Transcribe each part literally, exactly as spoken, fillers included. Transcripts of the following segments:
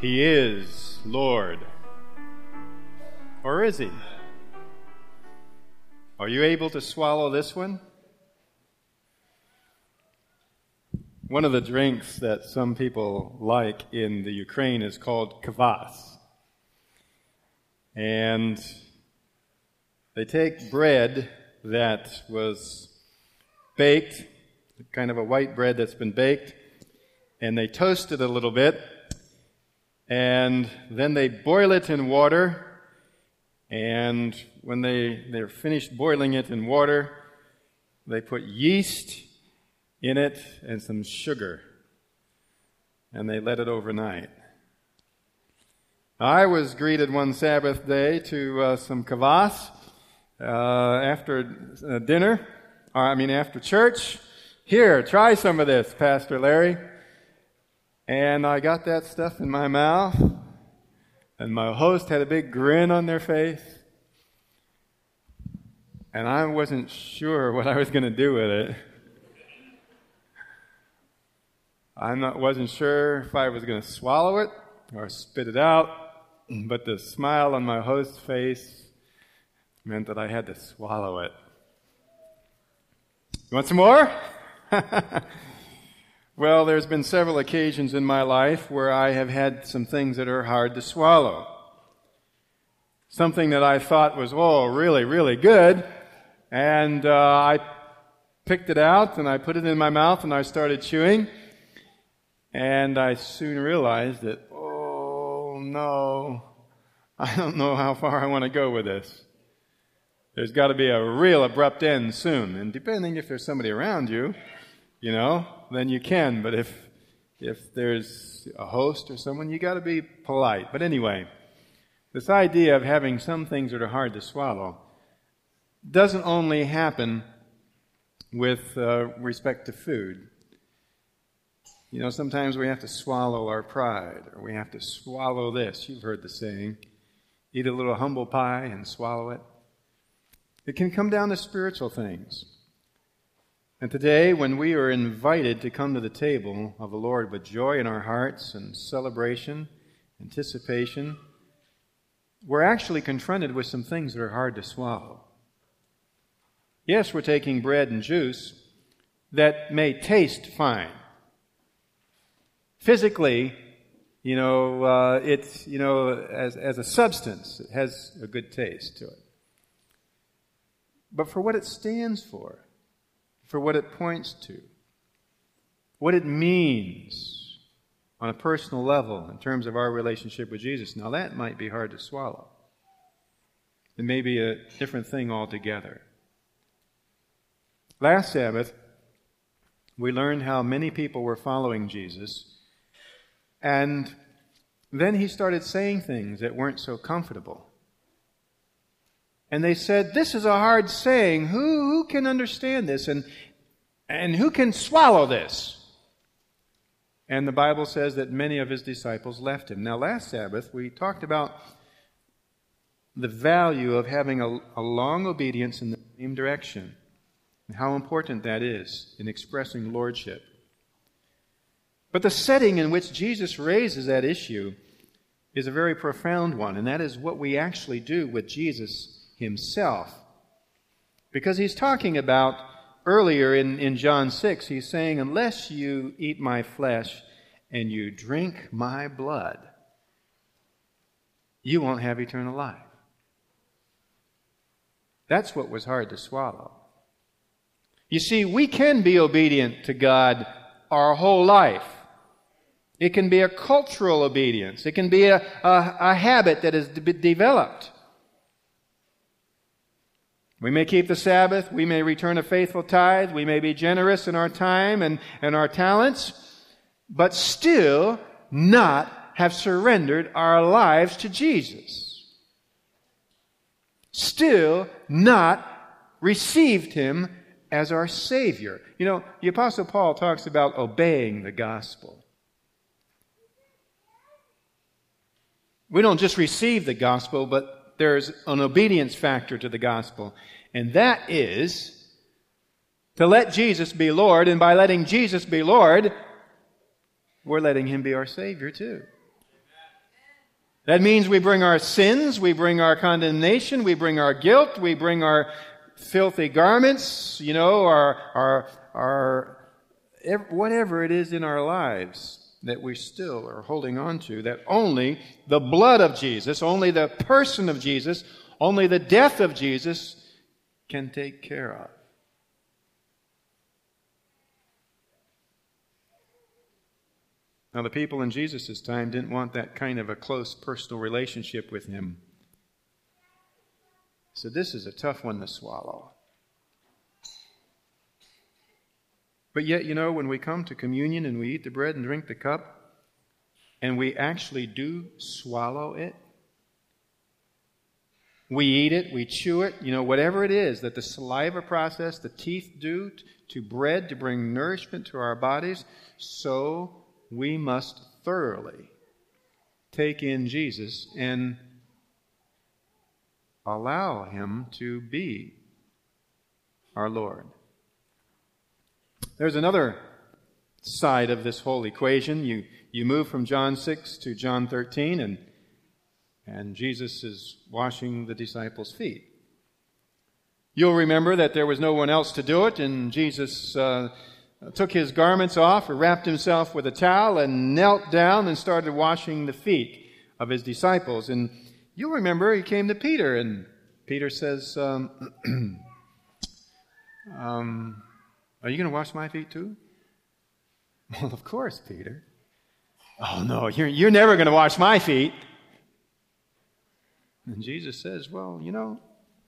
He is Lord. Or is He? Are you able to swallow this one? One of the drinks that some people like in the Ukraine is called kvass. And they take bread that was baked, kind of a white bread that's been baked, and they toast it a little bit, and then they boil it in water, and when they, they're finished boiling it in water, they put yeast in it and some sugar, and they let it overnight. I was greeted one Sabbath day to uh, some kvass uh, after uh, dinner, or I mean after church. Here, try some of this, Pastor Larry. And I got that stuff in my mouth, and my host had a big grin on their face, and I wasn't sure what I was going to do with it. I wasn't sure if I was going to swallow it or spit it out, but the smile on my host's face meant that I had to swallow it. You want some more? Well, there's been several occasions in my life where I have had some things that are hard to swallow. Something that I thought was, oh, really, really good, and uh, I picked it out and I put it in my mouth and I started chewing, and I soon realized that, oh, no, I don't know how far I want to go with this. There's got to be a real abrupt end soon, and depending if there's somebody around you, you know, then you can. But if if there's a host or someone, you got to be polite. But anyway, this idea of having some things that are hard to swallow doesn't only happen with uh, respect to food. You know, sometimes we have to swallow our pride, or we have to swallow this. You've heard the saying, eat a little humble pie and swallow it. It can come down to spiritual things. And today, when we are invited to come to the table of the Lord with joy in our hearts and celebration, anticipation, we're actually confronted with some things that are hard to swallow. Yes, we're taking bread and juice that may taste fine. Physically, you know, uh, it's, you know, as, as a substance, it has a good taste to it. But for what it stands for, for what it points to, what it means on a personal level in terms of our relationship with Jesus, now that might be hard to swallow. It may be a different thing altogether. Last Sabbath, we learned how many people were following Jesus, and then he started saying things that weren't so comfortable. And they said, this is a hard saying. Who, who can understand this? And, and who can swallow this? And the Bible says that many of his disciples left him. Now, last Sabbath, we talked about the value of having a, a long obedience in the same direction, and how important that is in expressing lordship. But the setting in which Jesus raises that issue is a very profound one, and that is what we actually do with Jesus himself. Because he's talking about, earlier in, in John six, he's saying, unless you eat my flesh and you drink my blood, you won't have eternal life. That's what was hard to swallow. You see, we can be obedient to God our whole life. It can be a cultural obedience. It can be a, a, a habit that is de- developed. We may keep the Sabbath, we may return a faithful tithe, we may be generous in our time and, and our talents, but still not have surrendered our lives to Jesus. Still not received Him as our Savior. You know, the Apostle Paul talks about obeying the gospel. We don't just receive the gospel, but there's an obedience factor to the gospel, and that is to let Jesus be Lord, and by letting Jesus be Lord, we're letting Him be our Savior too. That means we bring our sins, we bring our condemnation, we bring our guilt, we bring our filthy garments, you know, our, our, our, whatever it is in our lives that we still are holding on to, that only the blood of Jesus, only the person of Jesus, only the death of Jesus can take care of. Now, the people in Jesus' time didn't want that kind of a close personal relationship with Him. So this is a tough one to swallow. But yet, you know, when we come to communion and we eat the bread and drink the cup, and we actually do swallow it, we eat it, we chew it, you know, whatever it is that the saliva process, the teeth do to bread to bring nourishment to our bodies, so we must thoroughly take in Jesus and allow Him to be our Lord. There's another side of this whole equation. You you move from John six to John thirteen, and and Jesus is washing the disciples' feet. You'll remember that there was no one else to do it, and Jesus uh, took His garments off, or wrapped Himself with a towel, and knelt down and started washing the feet of His disciples. And you'll remember He came to Peter, and Peter says, um, um, are you going to wash my feet too? Well, of course, Peter. Oh, no, you're, you're never going to wash my feet. And Jesus says, well, you know,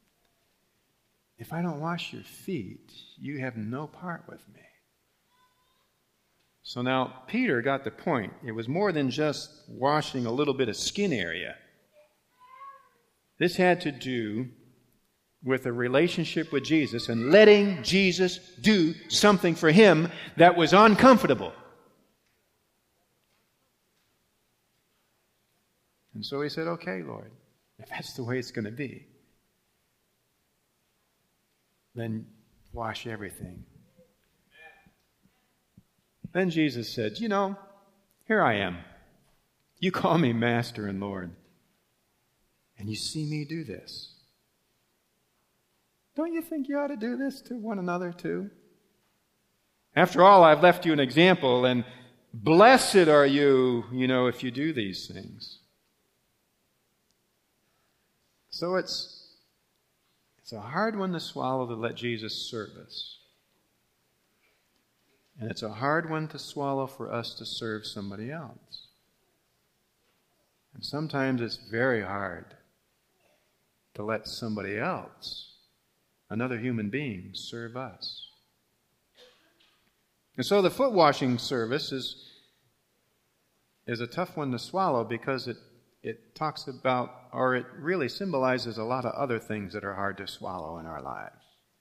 if I don't wash your feet, you have no part with me. So now Peter got the point. It was more than just washing a little bit of skin area. This had to do with a relationship with Jesus and letting Jesus do something for him that was uncomfortable. And so he said, okay, Lord, if that's the way it's going to be, then wash everything. Then Jesus said, you know, here I am. You call me Master and Lord, and you see me do this. Don't you think you ought to do this to one another too? After all, I've left you an example, and blessed are you, you know, if you do these things. So it's, it's a hard one to swallow to let Jesus serve us. And it's a hard one to swallow for us to serve somebody else. And sometimes it's very hard to let somebody else, another human being, serve us. And so the foot washing service is, is a tough one to swallow because it, it talks about, or it really symbolizes a lot of other things that are hard to swallow in our lives.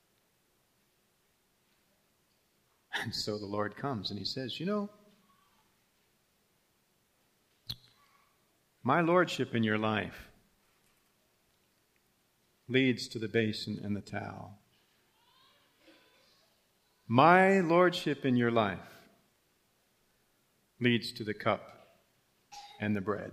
And so the Lord comes and He says, you know, my lordship in your life leads to the basin and the towel. My lordship in your life leads to the cup and the bread.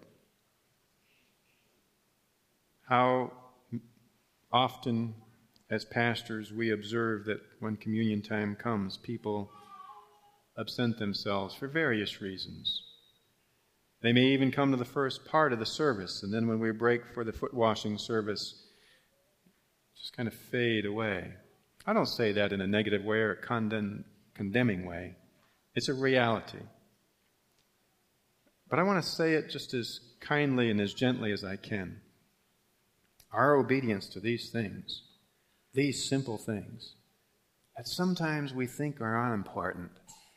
How often as pastors we observe that when communion time comes, people absent themselves for various reasons. They may even come to the first part of the service, and then when we break for the foot washing service, just kind of fade away. I don't say that in a negative way or a condemn, condemning way. It's a reality. But I want to say it just as kindly and as gently as I can. Our obedience to these things, these simple things, that sometimes we think are unimportant,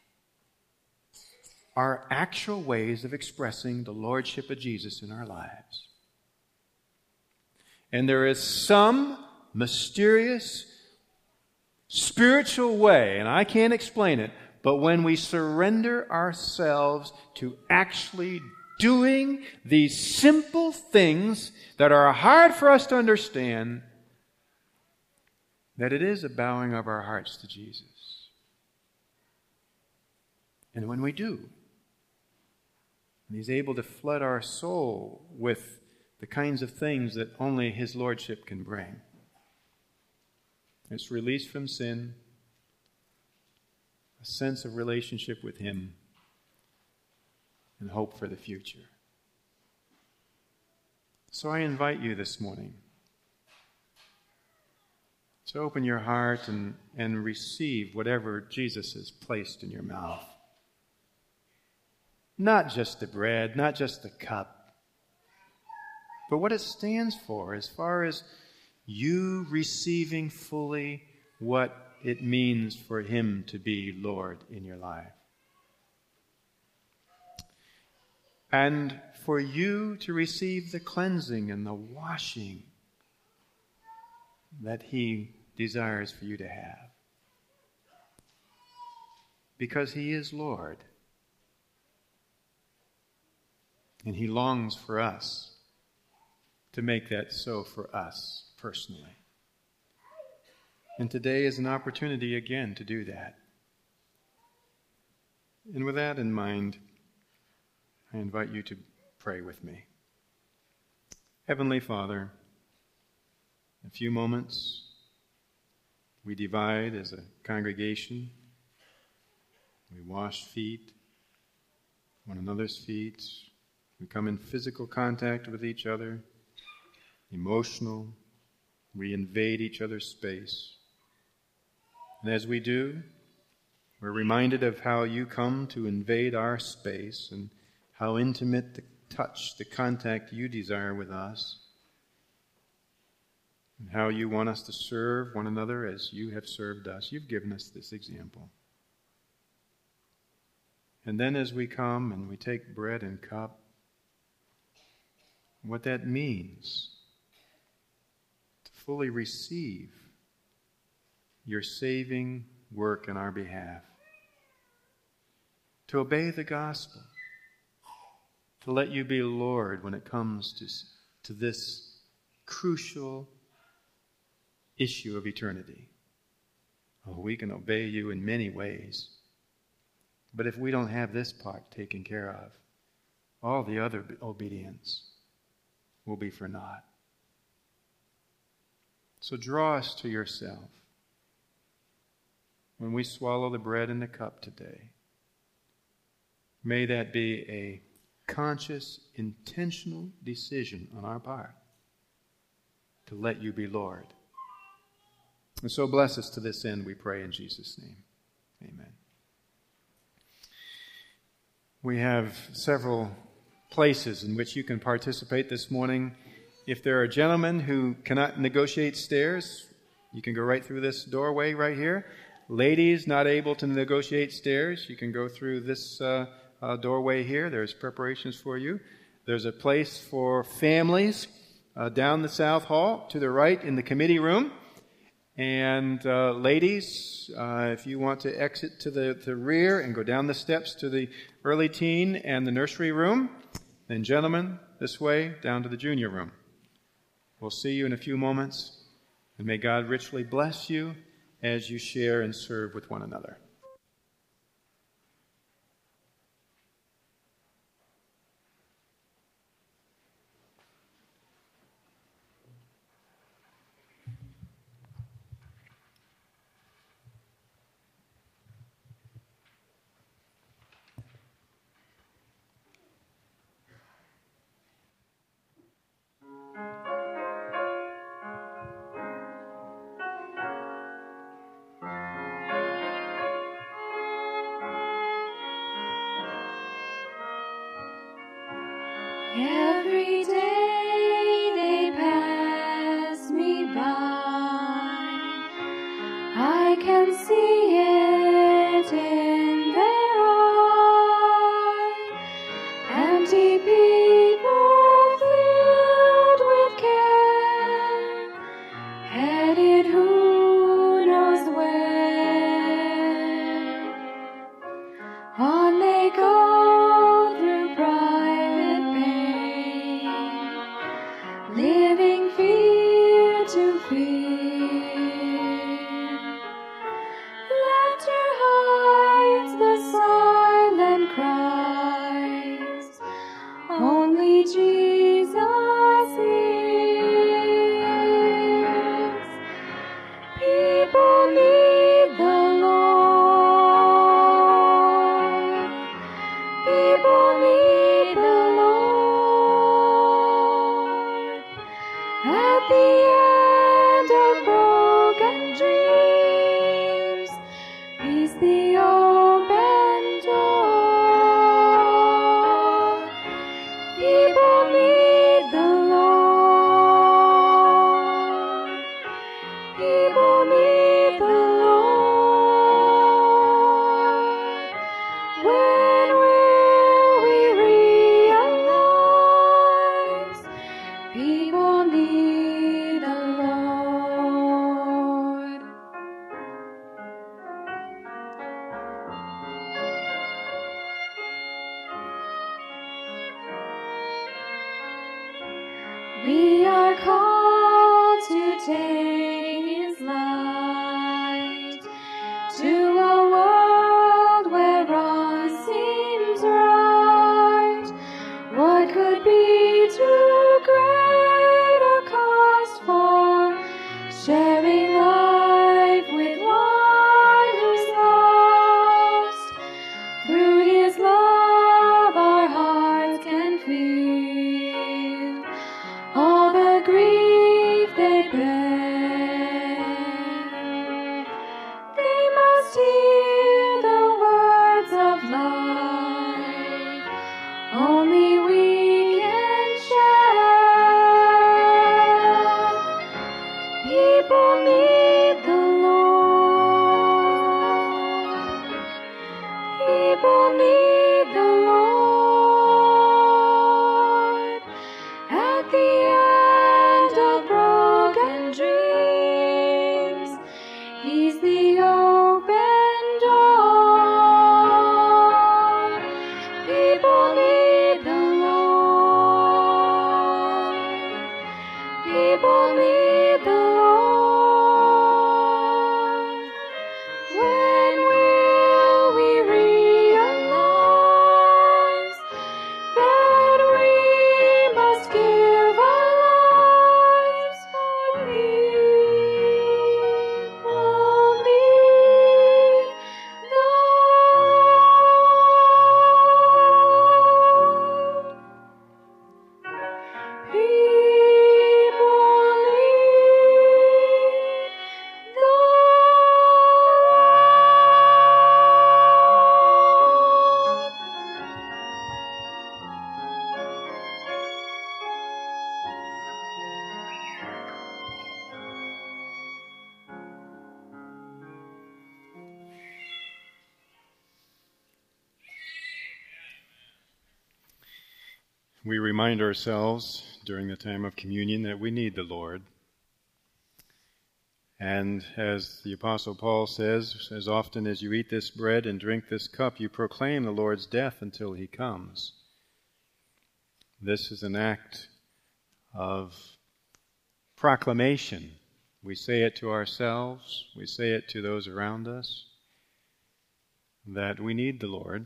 are actual ways of expressing the lordship of Jesus in our lives. And there is some mysterious, spiritual way, and I can't explain it, but when we surrender ourselves to actually doing these simple things that are hard for us to understand, that it is a bowing of our hearts to Jesus. And when we do, And He's able to flood our soul with the kinds of things that only His Lordship can bring. It's release from sin, a sense of relationship with Him, and hope for the future. So I invite you this morning to open your heart and, and receive whatever Jesus has placed in your mouth. Not just the bread, not just the cup, but what it stands for as far as you receiving fully what it means for Him to be Lord in your life. And for you to receive the cleansing and the washing that He desires for you to have. Because He is Lord. And He longs for us to make that so for us personally. And today is an opportunity again to do that. And with that in mind, I invite you to pray with me. Heavenly Father, in a few moments, we divide as a congregation. We wash feet, one another's feet. We come in physical contact with each other, emotional. We invade each other's space. And as we do, we're reminded of how you come to invade our space and how intimate the touch, the contact you desire with us, and how you want us to serve one another as you have served us. You've given us this example. And then as we come and we take bread and cup, what that means to fully receive your saving work in our behalf, to obey the gospel, to let you be Lord when it comes to, to this crucial issue of eternity. Oh, we can obey you in many ways. But if we don't have this part taken care of, all the other obedience will be for naught. So draw us to yourself when we swallow the bread and the cup today. May that be a conscious, intentional decision on our part to let you be Lord. And so bless us to this end, we pray in Jesus' name. Amen. We have several places in which you can participate this morning. If there are gentlemen who cannot negotiate stairs, you can go right through this doorway right here. Ladies not able to negotiate stairs, you can go through this uh, uh, doorway here. There's preparations for you. There's a place for families uh, down the South Hall to the right in the committee room. And uh, ladies, uh, if you want to exit to the, the rear and go down the steps to the early teen and the nursery room, then gentlemen, this way down to the junior room. We'll see you in a few moments, and may God richly bless you as you share and serve with one another. Every day they pass me by, I can see it in their eye. Empty people filled with care, headed who knows where. On they go through private pain, Jesus is. People need the Lord. People need the Lord. At the end of broken dreams, He's the open door. People need the Lord. People need the Lord. When will we realize people need the Lord? We are called to take His light to a world where wrong seems right. What could be too great a cost for sharing life with one who's lost? Through His love our hearts can feel all the grief they bear. They must hear the words of life only we can share. People need the Lord. People need the Lord. At the end of broken dreams, He's the open door. People need the Lord. People need the Lord. When will we realize that we must give our lives for people need the Lord. People need the We remind ourselves during the time of communion that we need the Lord. And as the Apostle Paul says, as often as you eat this bread and drink this cup, you proclaim the Lord's death until He comes. This is an act of proclamation. We say it to ourselves, we say it to those around us, that we need the Lord.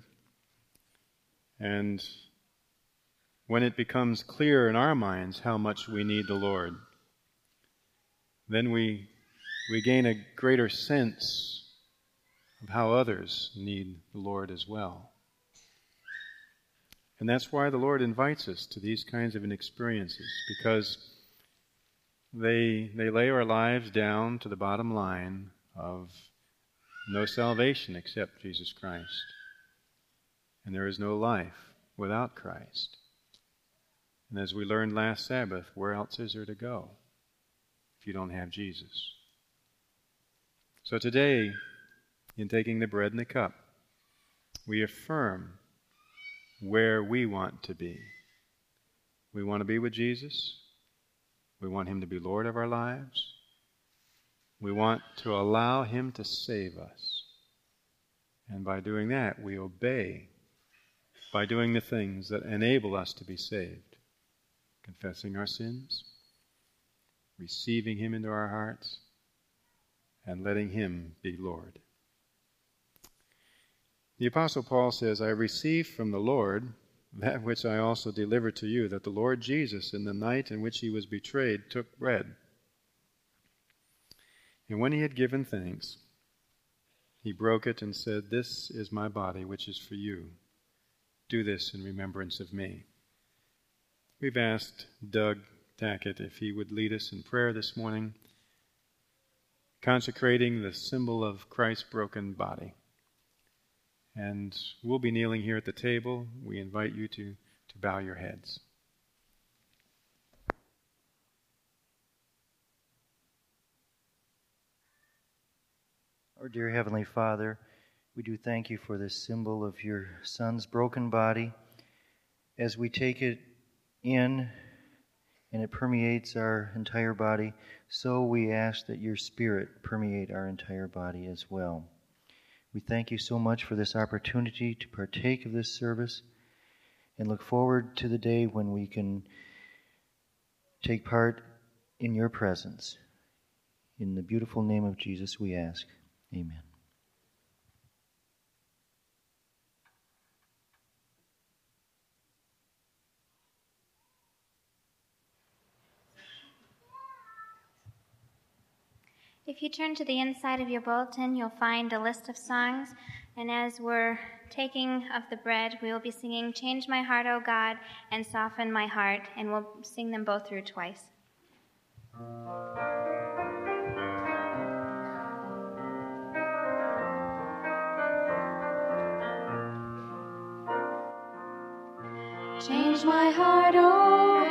And when it becomes clear in our minds how much we need the Lord, then we we gain a greater sense of how others need the Lord as well. And that's why the Lord invites us to these kinds of experiences, because they they lay our lives down to the bottom line of no salvation except Jesus Christ. And there is no life without Christ. And as we learned last Sabbath, where else is there to go if you don't have Jesus? So today, in taking the bread and the cup, we affirm where we want to be. We want to be with Jesus. We want Him to be Lord of our lives. We want to allow Him to save us. And by doing that, we obey by doing the things that enable us to be saved. Confessing our sins, receiving Him into our hearts, and letting Him be Lord. The Apostle Paul says, I received from the Lord that which I also delivered to you, that the Lord Jesus, in the night in which he was betrayed, took bread. And when he had given thanks, he broke it and said, "This is my body, which is for you. Do this in remembrance of me." We've asked Doug Tackett if he would lead us in prayer this morning, consecrating the symbol of Christ's broken body. And we'll be kneeling here at the table. We invite you to, to bow your heads. Our dear Heavenly Father, we do thank you for this symbol of your Son's broken body. As we take it in and it permeates our entire body, so we ask that your Spirit permeate our entire body as well. We thank you so much for this opportunity to partake of this service and look forward to the day when we can take part in your presence. In the beautiful name of Jesus we ask. Amen. If you turn to the inside of your bulletin, you'll find a list of songs. And as we're taking of the bread, we will be singing "Change My Heart, O God," and "Soften My Heart," and we'll sing them both through twice. Change my heart, O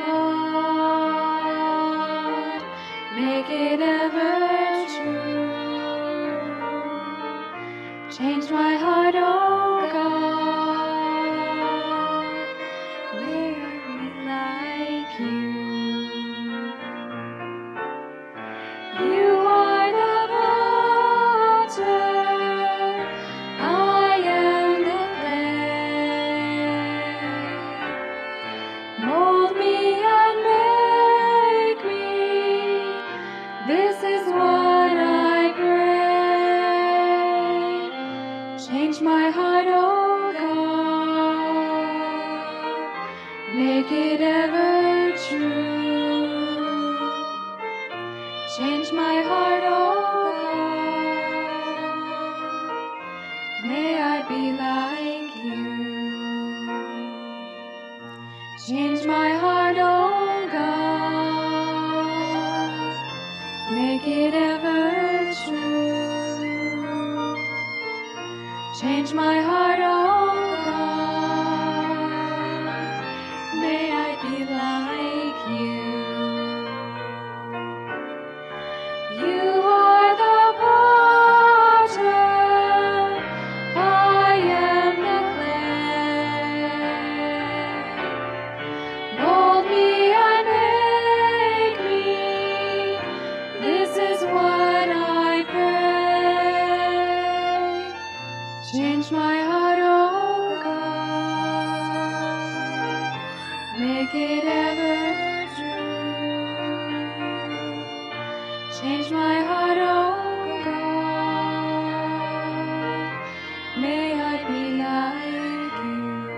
God, make it ever true. Change my heart, O God, may I be like you. You are the potter, I am the clay. Mold me and make me, this is what I pray. Change my heart, O God, make it ever true. Change my heart, O God, may I be like you. Change my heart, O God, make it ever true. Change my heart, O God, may I be like you. You are the potter, I am the clay. Mold me and make me, this is what I pray. Change my heart, O God, make it ever true. Change my heart, O God, may I be like you.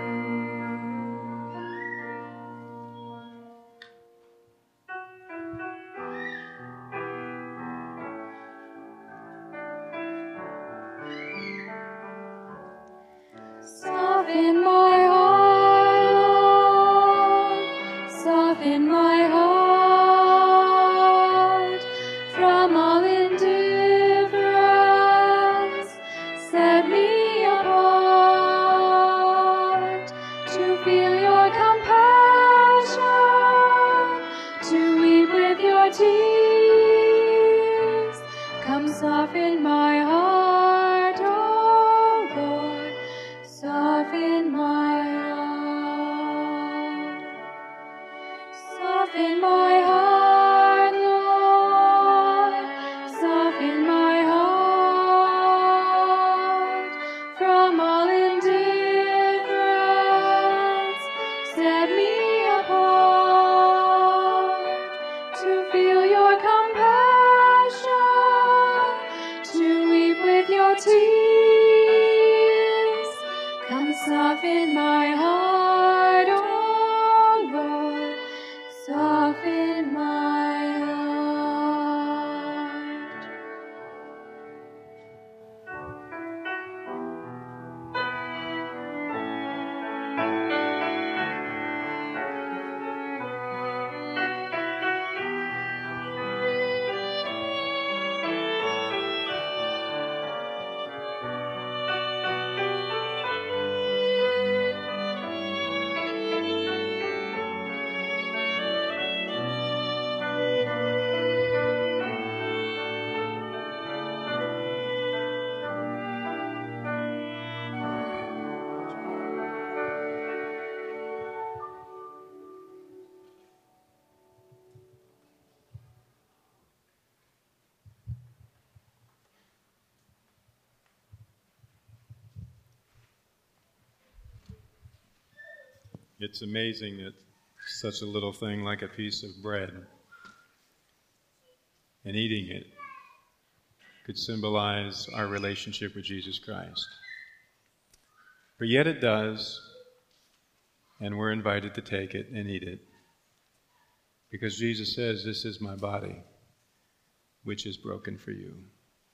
Soften my heart, Lord, soften my heart from all indifference. Set me apart to feel your compassion, to weep with your tears. Come soften my heart, oh Lord, soften my heart. Soften my heart, Lord, soften my heart from all indifference. Set me apart to feel your compassion, to weep with your tears. Come soften my heart, soften my heart. It's amazing that such a little thing like a piece of bread and eating it could symbolize our relationship with Jesus Christ. But yet it does, and we're invited to take it and eat it, because Jesus says, "This is my body, which is broken for you."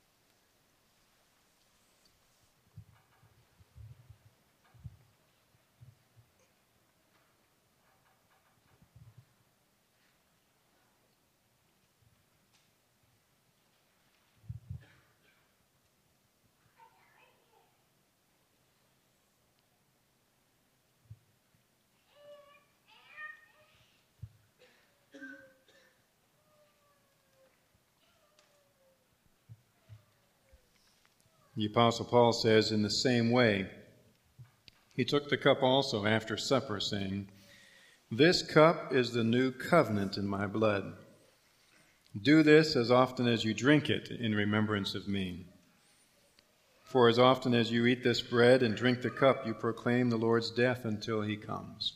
The Apostle Paul says, in the same way, he took the cup also after supper, saying, "This cup is the new covenant in my blood. Do this as often as you drink it in remembrance of me. For as often as you eat this bread and drink the cup, you proclaim the Lord's death until he comes."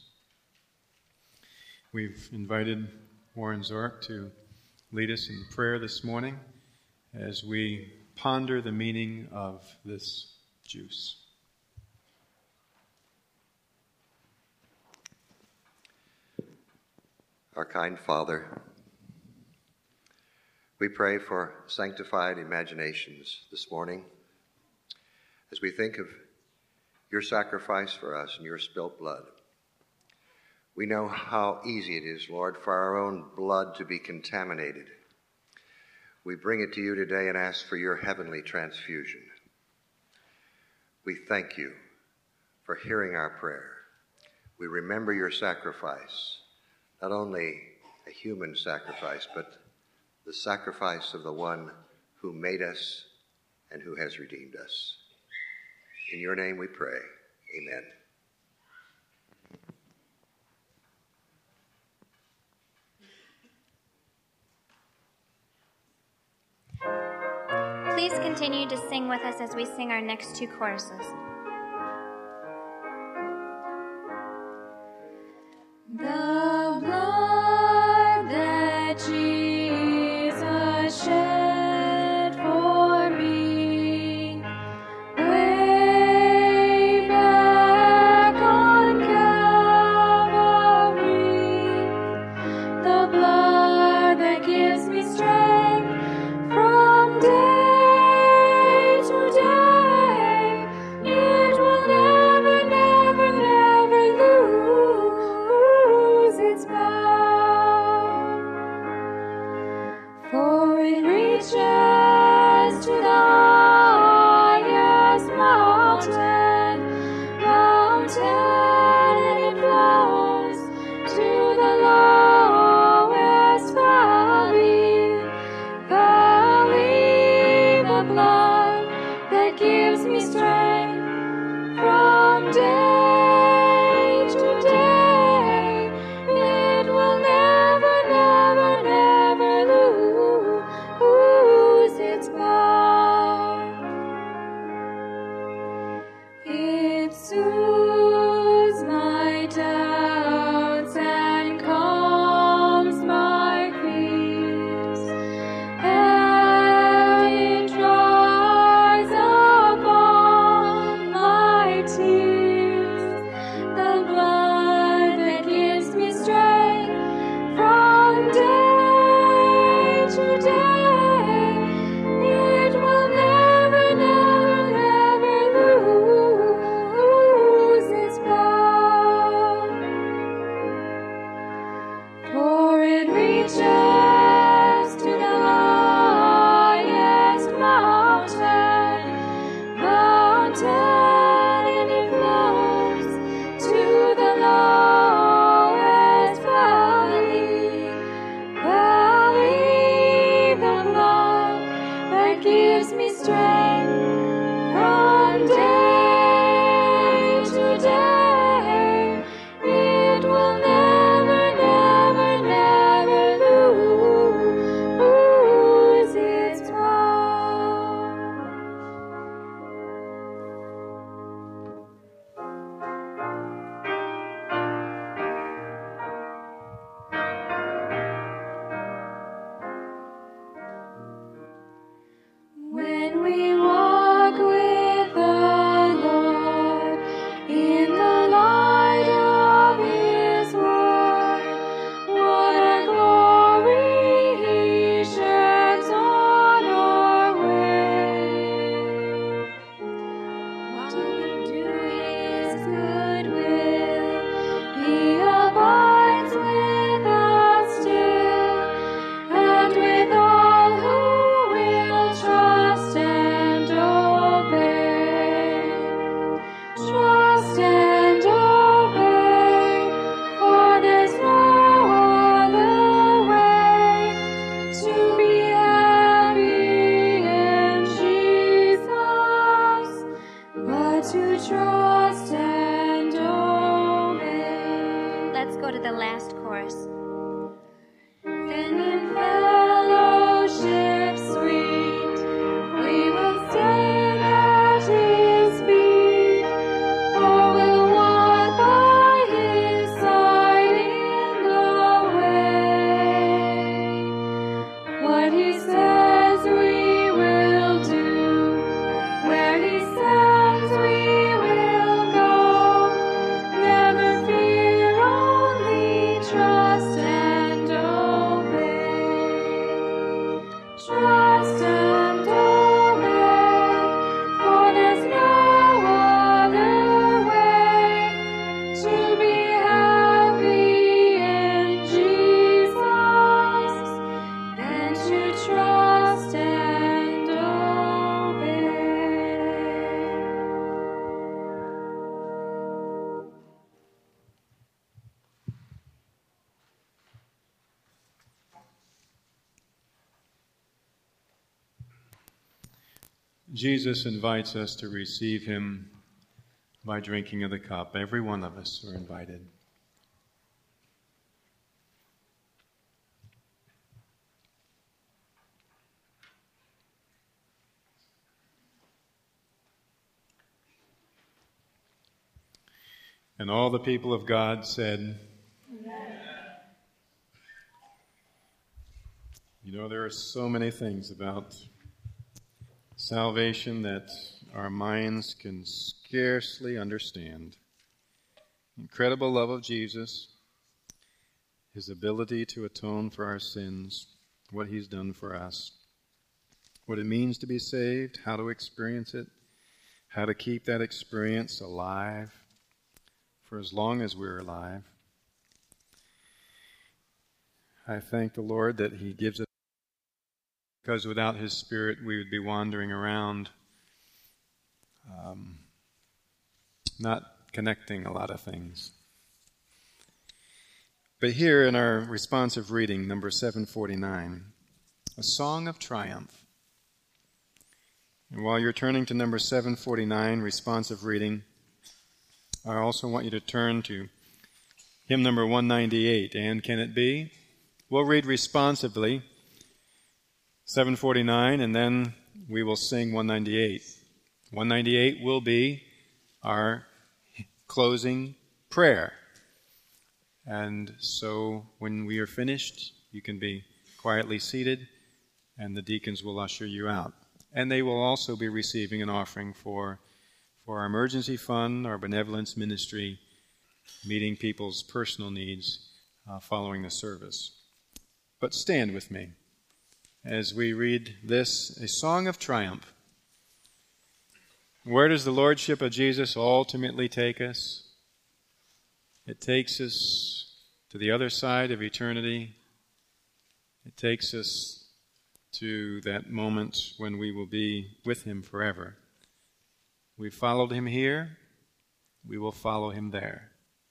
We've invited Warren Zork to lead us in prayer this morning as we ponder the meaning of this juice. Our kind Father, we pray for sanctified imaginations this morning as we think of your sacrifice for us and your spilt blood. We know how easy it is, Lord, for our own blood to be contaminated. We bring it to you today and ask for your heavenly transfusion. We thank you for hearing our prayer. We remember your sacrifice, not only a human sacrifice, but the sacrifice of the one who made us and who has redeemed us. In your name we pray. Amen. Please continue to sing with us as we sing our next two choruses. The blood that Jesus shed for me way back on Calvary, the blood that gives me strength from day to day, it will never, never, never lose its power. For it reaches to the highest mountain, mountain, and it flows to the lowest valley, valley, the blood that gives me strength from day to day. It will never, never, never lose Jesus invites us to receive him by drinking of the cup. Every one of us are invited. And all the people of God said, Amen. You know, there are so many things about salvation that our minds can scarcely understand. Incredible love of Jesus, his ability to atone for our sins, what he's done for us, what it means to be saved, how to experience it, how to keep that experience alive for as long as we're alive. I thank the Lord that he gives it, because without his Spirit we would be wandering around, um, not connecting a lot of things. But here in our responsive reading, number seven forty-nine, a song of triumph. And while you're turning to number seven forty-nine, responsive reading, I also want you to turn to hymn number one ninety-eight, And Can It Be? We'll read responsively seven forty-nine, and then we will sing one ninety-eight. one ninety-eight will be our closing prayer. And so when we are finished, you can be quietly seated, and the deacons will usher you out. And they will also be receiving an offering for for our emergency fund, our benevolence ministry, meeting people's personal needs uh, following the service. But stand with me as we read this, a song of triumph. Where does the Lordship of Jesus ultimately take us? It takes us to the other side of eternity. It takes us to that moment when we will be with him forever. We followed him here, we will follow him there.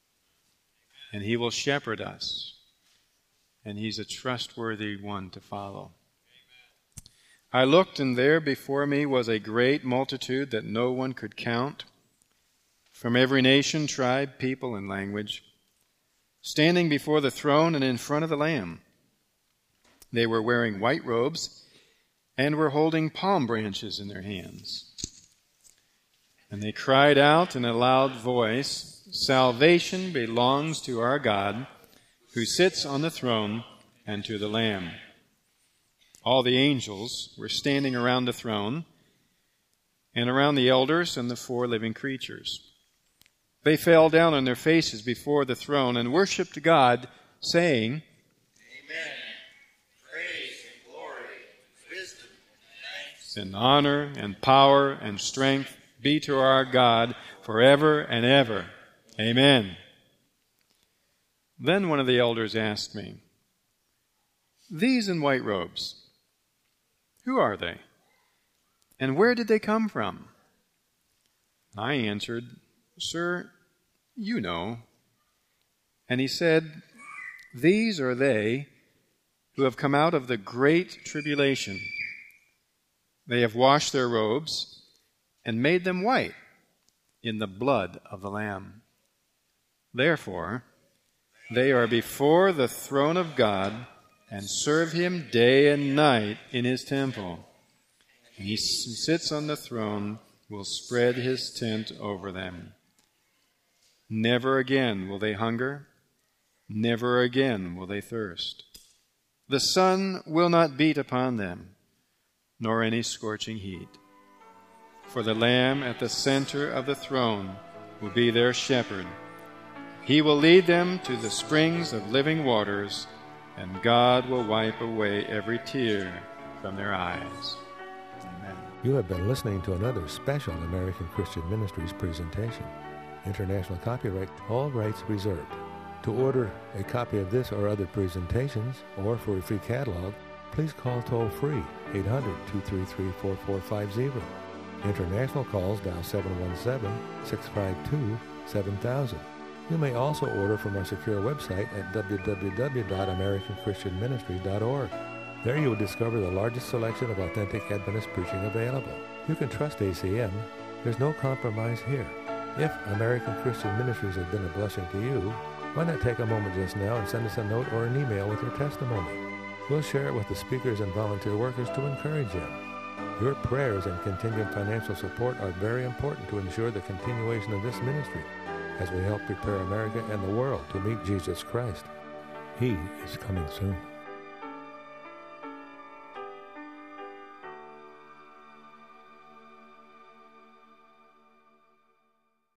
And he will shepherd us, and he's a trustworthy one to follow. I looked, and there before me was a great multitude that no one could count, from every nation, tribe, people, and language, standing before the throne and in front of the Lamb. They were wearing white robes and were holding palm branches in their hands. And they cried out in a loud voice, Salvation belongs to our God, who sits on the throne, and to the Lamb. All the angels were standing around the throne, and around the elders and the four living creatures. They fell down on their faces before the throne and worshipped God, saying, Amen. Praise and glory, wisdom, and thanks, and honor and power and strength be to our God forever and ever. Amen. Then one of the elders asked me, These in white robes, who are they? And where did they come from? I answered, Sir, you know. And he said, These are they who have come out of the great tribulation. They have washed their robes and made them white in the blood of the Lamb. Therefore, they are before the throne of God and serve him day and night in his temple. And he sits on the throne, will spread his tent over them. Never again will they hunger, never again will they thirst. The sun will not beat upon them, nor any scorching heat. For the Lamb at the center of the throne will be their shepherd. He will lead them to the springs of living waters, and God will wipe away every tear from their eyes. Amen. You have been listening to another special American Christian Ministries presentation. International copyright, all rights reserved. To order a copy of this or other presentations, or for a free catalog, please call toll-free eight hundred, two three three, four four five zero. International calls dial seven one seven, six five two, seven thousand. You may also order from our secure website at w w w dot american christian ministry dot org. There you will discover the largest selection of authentic Adventist preaching available. You can trust A C M. There's no compromise here. If American Christian Ministries has been a blessing to you, why not take a moment just now and send us a note or an email with your testimony? We'll share it with the speakers and volunteer workers to encourage them. Your prayers and continued financial support are very important to ensure the continuation of this ministry as we help prepare America and the world to meet Jesus Christ. He is coming soon.